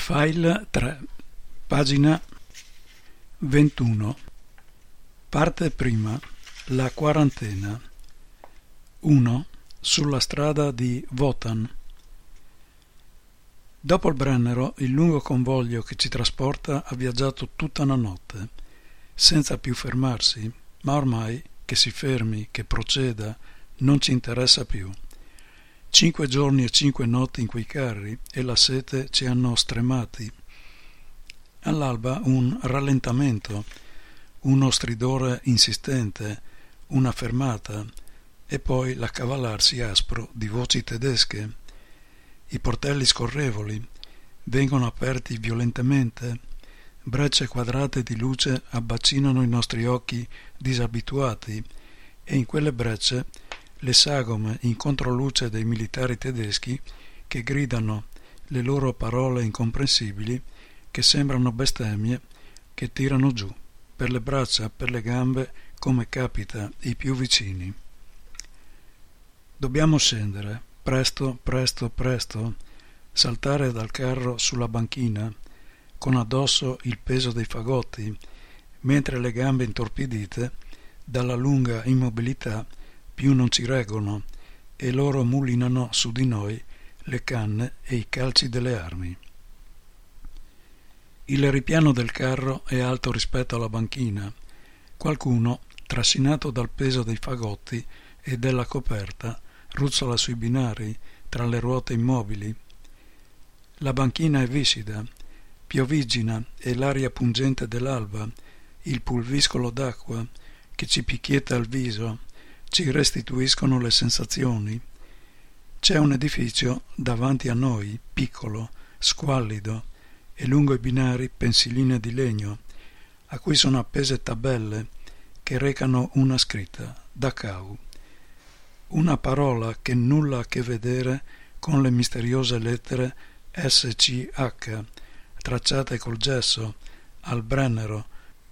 File 3, pagina 21, parte prima, la quarantena. 1. Sulla strada di Wotan. Dopo il Brennero, il lungo convoglio che ci trasporta ha viaggiato tutta una notte, senza più fermarsi, ma ormai, che si fermi, che proceda, non ci interessa più. 5 giorni e 5 notti in quei carri e la sete ci hanno stremati. All'alba un rallentamento, uno stridore insistente, una fermata e poi l'accavallarsi aspro di voci tedesche. I portelli scorrevoli vengono aperti violentemente, brecce quadrate di luce abbacinano i nostri occhi disabituati e in quelle brecce le sagome in controluce dei militari tedeschi che gridano le loro parole incomprensibili che sembrano bestemmie che tirano giù per le braccia, per le gambe, come capita i più vicini. Dobbiamo scendere, presto, presto, presto, saltare dal carro sulla banchina, con addosso il peso dei fagotti, mentre le gambe intorpidite, dalla lunga immobilità, più non ci reggono e loro mulinano su di noi le canne e i calci delle armi. Il ripiano del carro è alto rispetto alla banchina. Qualcuno, trascinato dal peso dei fagotti e della coperta, ruzzola sui binari tra le ruote immobili. La banchina è viscida, piovigina e l'aria pungente dell'alba, il pulviscolo d'acqua che ci picchietta il viso, ci restituiscono le sensazioni. C'è un edificio davanti a noi, piccolo, squallido, e lungo i binari pensiline di legno, a cui sono appese tabelle che recano una scritta, Dachau, una parola che nulla ha a che vedere con le misteriose lettere SCH, tracciate col gesso, al Brennero,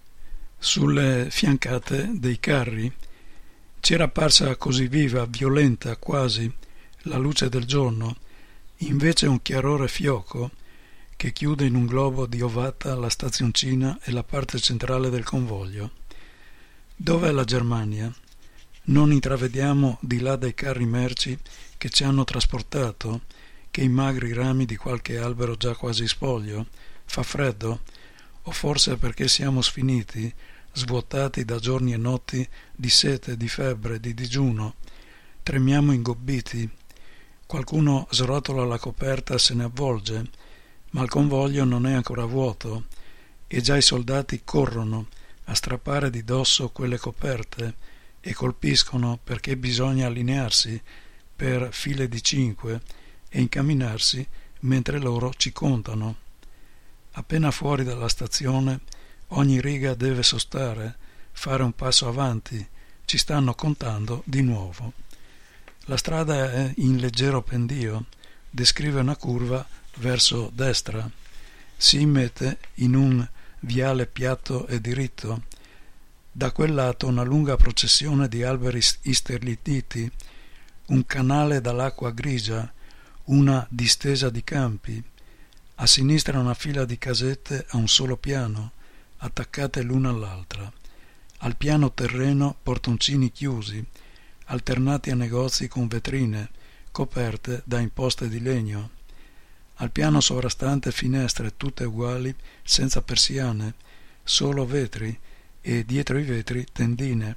sulle fiancate dei carri. C'era apparsa così viva, violenta quasi, la luce del giorno, invece un chiarore fioco che chiude in un globo di ovata la stazioncina e la parte centrale del convoglio. Dov'è la Germania? Non intravediamo di là dai carri merci che ci hanno trasportato, che i magri rami di qualche albero già quasi spoglio. Fa freddo? O forse perché siamo sfiniti, svuotati da giorni e notti di sete, di febbre, di digiuno. Tremiamo ingobbiti. Qualcuno srotola la coperta e se ne avvolge, ma il convoglio non è ancora vuoto e già i soldati corrono a strappare di dosso quelle coperte e colpiscono perché bisogna allinearsi per file di 5 e incamminarsi mentre loro ci contano. Appena fuori dalla stazione ogni riga deve sostare, fare un passo avanti, ci stanno contando di nuovo. La strada è in leggero pendio, descrive una curva verso destra, si immette in un viale piatto e diritto. Da quel lato una lunga processione di alberi isterlititi, un canale dall'acqua grigia, una distesa di campi, a sinistra una fila di casette a un solo piano, attaccate l'una all'altra. Al piano terreno portoncini chiusi, alternati a negozi con vetrine, coperte da imposte di legno. Al piano sovrastante finestre tutte uguali, senza persiane, solo vetri e dietro i vetri tendine.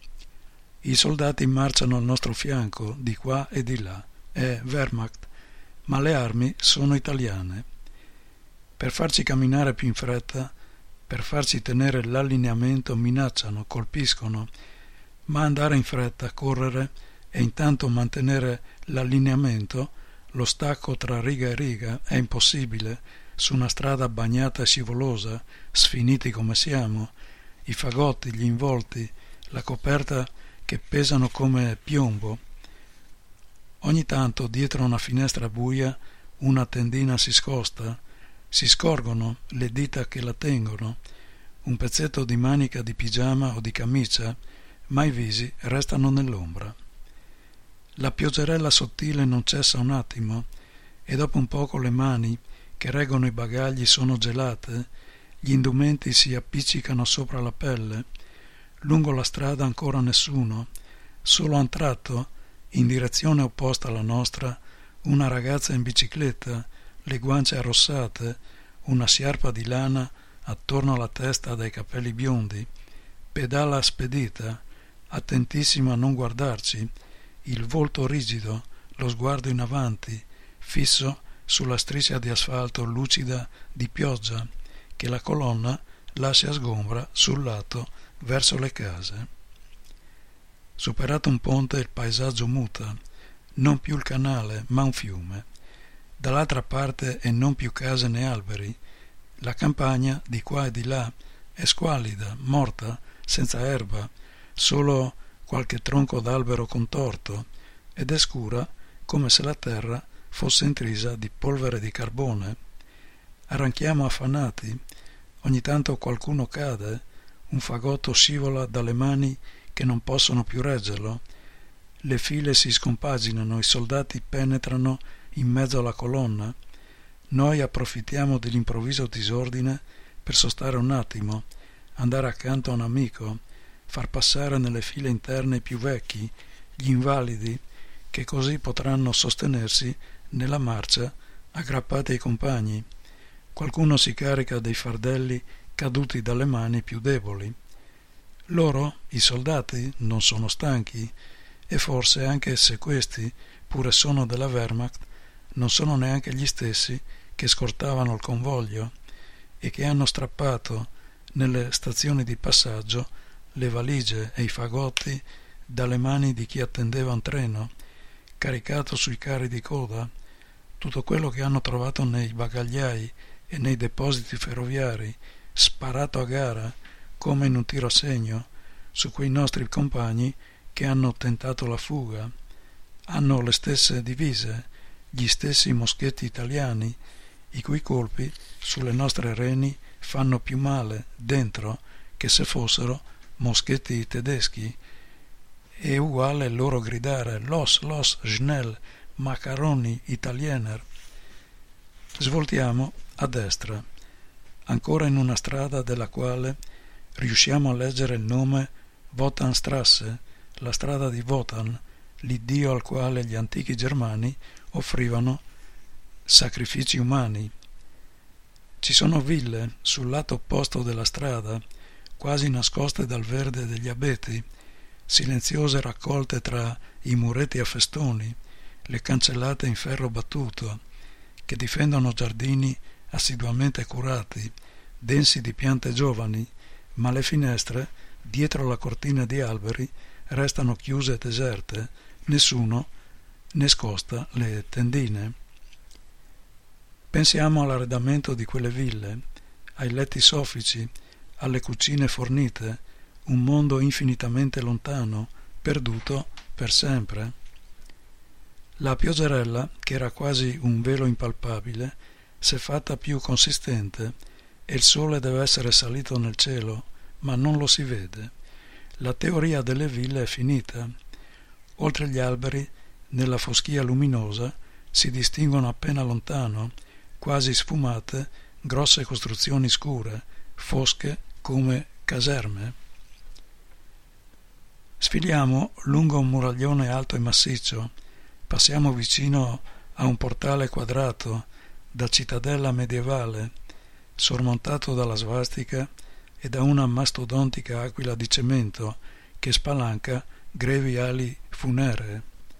I soldati marciano al nostro fianco, di qua e di là. È Wehrmacht, ma le armi sono italiane. Per farci camminare più in fretta, per farci tenere l'allineamento minacciano, colpiscono, ma andare in fretta, correre e intanto mantenere l'allineamento, lo stacco tra riga e riga è impossibile su una strada bagnata e scivolosa, sfiniti come siamo, i fagotti, gli involti, la coperta che pesano come piombo. Ogni tanto dietro una finestra buia una tendina si scosta, si scorgono le dita che la tengono, un pezzetto di manica di pigiama o di camicia, ma i visi restano nell'ombra. La pioggerella sottile non cessa un attimo e dopo un poco le mani che reggono i bagagli sono gelate, gli indumenti si appiccicano sopra la pelle. Lungo la strada ancora nessuno, solo a un tratto, in direzione opposta alla nostra, una ragazza in bicicletta, le guance arrossate, una sciarpa di lana attorno alla testa dai capelli biondi, pedala spedita, attentissima a non guardarci, il volto rigido, lo sguardo in avanti, fisso sulla striscia di asfalto lucida di pioggia che la colonna lascia sgombra sul lato verso le case. Superato un ponte il paesaggio muta, non più il canale ma un fiume. Dall'altra parte e non più case né alberi. La campagna di qua e di là è squallida, morta, senza erba, solo qualche tronco d'albero contorto, ed è scura come se la terra fosse intrisa di polvere di carbone. Arranchiamo affannati, ogni tanto qualcuno cade, un fagotto scivola dalle mani che non possono più reggerlo, le file si scompaginano, i soldati penetrano in mezzo alla colonna. Noi approfittiamo dell'improvviso disordine per sostare un attimo, andare accanto a un amico, far passare nelle file interne i più vecchi, gli invalidi, che così potranno sostenersi nella marcia aggrappati ai compagni. Qualcuno si carica dei fardelli caduti dalle mani più deboli. Loro, i soldati, non sono stanchi, e forse anche se questi, pure sono della Wehrmacht, non sono neanche gli stessi che scortavano il convoglio e che hanno strappato nelle stazioni di passaggio le valigie e i fagotti dalle mani di chi attendeva un treno, caricato sui carri di coda, tutto quello che hanno trovato nei bagagliai e nei depositi ferroviari, sparato a gara come in un tiro a segno su quei nostri compagni che hanno tentato la fuga. Hanno le stesse divise, gli stessi moschetti italiani, i cui colpi sulle nostre reni fanno più male dentro che se fossero moschetti tedeschi. È uguale il loro gridare los, schnell, macaroni, italiener. Svoltiamo a destra, ancora in una strada della quale riusciamo a leggere il nome Wotanstrasse, la strada di Wotan, l'iddio al quale gli antichi germani offrivano sacrifici umani. Ci sono ville sul lato opposto della strada, quasi nascoste dal verde degli abeti, silenziose raccolte tra i muretti a festoni, le cancellate in ferro battuto, che difendono giardini assiduamente curati, densi di piante giovani, ma le finestre, dietro la cortina di alberi, restano chiuse e deserte, nessuno ne scosta le tendine. Pensiamo all'arredamento di quelle ville, ai letti soffici, alle cucine fornite, un mondo infinitamente lontano, perduto per sempre. La pioggerella, che era quasi un velo impalpabile, s'è fatta più consistente e il sole deve essere salito nel cielo, ma non lo si vede. La teoria delle ville è finita. Oltre gli alberi, nella foschia luminosa, si distinguono appena lontano, quasi sfumate, grosse costruzioni scure, fosche come caserme. Sfiliamo lungo un muraglione alto e massiccio, passiamo vicino a un portale quadrato da cittadella medievale, sormontato dalla svastica e da una mastodontica aquila di cemento che spalanca grevi ali funeree.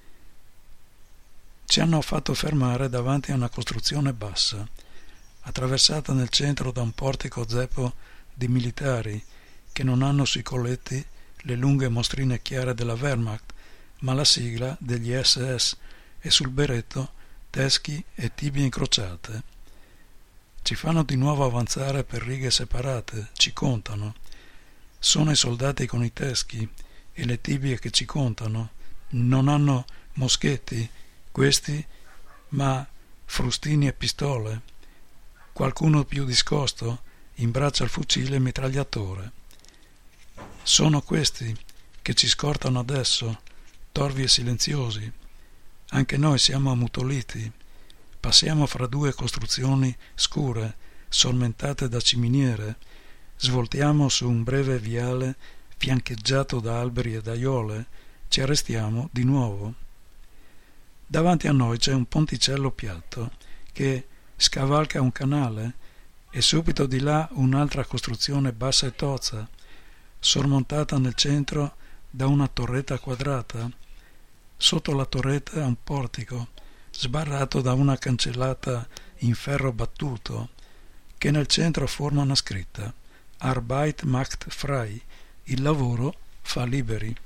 Ci hanno fatto fermare davanti a una costruzione bassa, attraversata nel centro da un portico zeppo di militari che non hanno sui colletti le lunghe mostrine chiare della Wehrmacht, ma la sigla degli SS e sul berretto teschi e tibie incrociate. Ci fanno di nuovo avanzare per righe separate, ci contano. Sono i soldati con i teschi e le tibie che ci contano. Non hanno moschetti, questi, ma frustini e pistole. Qualcuno più discosto imbraccia il fucile mitragliatore. Sono questi che ci scortano adesso, torvi e silenziosi. Anche noi siamo ammutoliti. Passiamo fra due costruzioni scure, sormontate da ciminiere, svoltiamo su un breve viale fiancheggiato da alberi ed aiole, ci arrestiamo di nuovo. Davanti a noi c'è un ponticello piatto che scavalca un canale e subito di là un'altra costruzione bassa e tozza, sormontata nel centro da una torretta quadrata. Sotto la torretta un portico, sbarrato da una cancellata in ferro battuto, che nel centro forma una scritta: Arbeit macht frei, il lavoro fa liberi.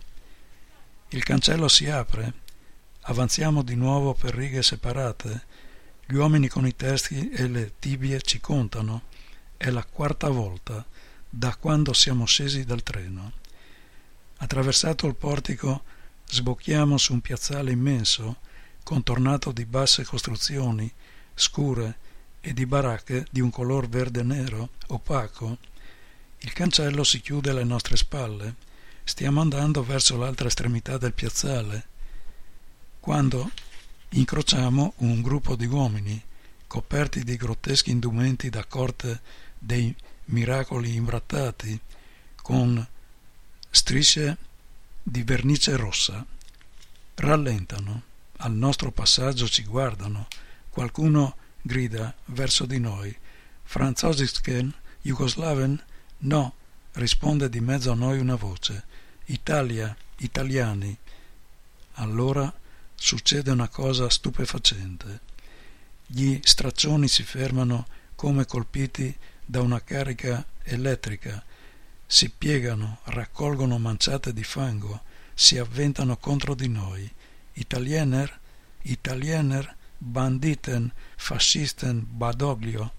Il cancello si apre, avanziamo di nuovo per righe separate, gli uomini con i testi e le tibie ci contano, è la quarta volta da quando siamo scesi dal treno. Attraversato il portico sbocchiamo su un piazzale immenso, contornato di basse costruzioni, scure e di baracche di un color verde-nero, opaco. Il cancello si chiude alle nostre spalle. Stiamo andando verso l'altra estremità del piazzale, quando incrociamo un gruppo di uomini, coperti di grotteschi indumenti da corte dei miracoli imbrattati, con strisce di vernice rossa. Rallentano, al nostro passaggio ci guardano, qualcuno grida verso di noi: Franzosisken, Jugoslaven? No, risponde di mezzo a noi una voce: Italia, italiani. Allora succede una cosa stupefacente. Gli straccioni si fermano come colpiti da una carica elettrica, si piegano, raccolgono manciate di fango, si avventano contro di noi. Italiener, Italiener, Banditen, Faschisten, Badoglio.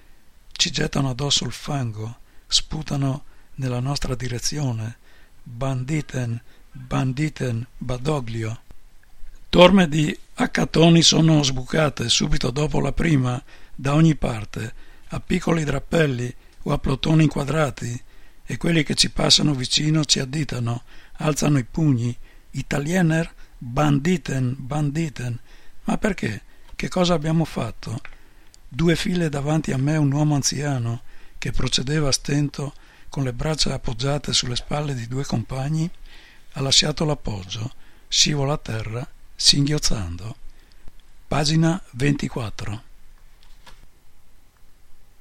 Ci gettano addosso il fango, sputano nella nostra direzione. Banditen, Banditen, Badoglio. Torme di accattoni sono sbucate subito dopo la prima, da ogni parte, a piccoli drappelli o a plotoni inquadrati, e quelli che ci passano vicino ci additano, alzano i pugni. Italiener, Banditen, Banditen. Ma perché? Che cosa abbiamo fatto? 2 file davanti a me un uomo anziano che procedeva a stento con le braccia appoggiate sulle spalle di 2 compagni, ha lasciato l'appoggio, scivola a terra, singhiozzando. Pagina 24.